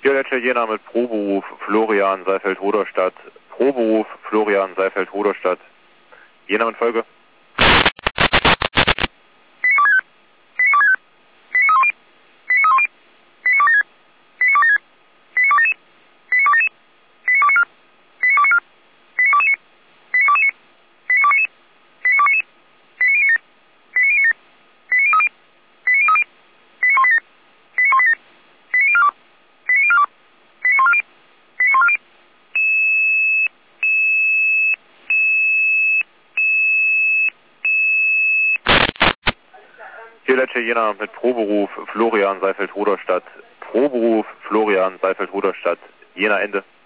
Vierletsche Jena mit Proberuf Florian Saalfeld-Hoderstadt. Proberuf Florian Saalfeld-Hoderstadt. Jena mit Folge. Vierletsche Jena mit Proberuf Florian Saalfeld-Hoderstadt. Proberuf Florian Saalfeld-Hoderstadt. Jena Ende.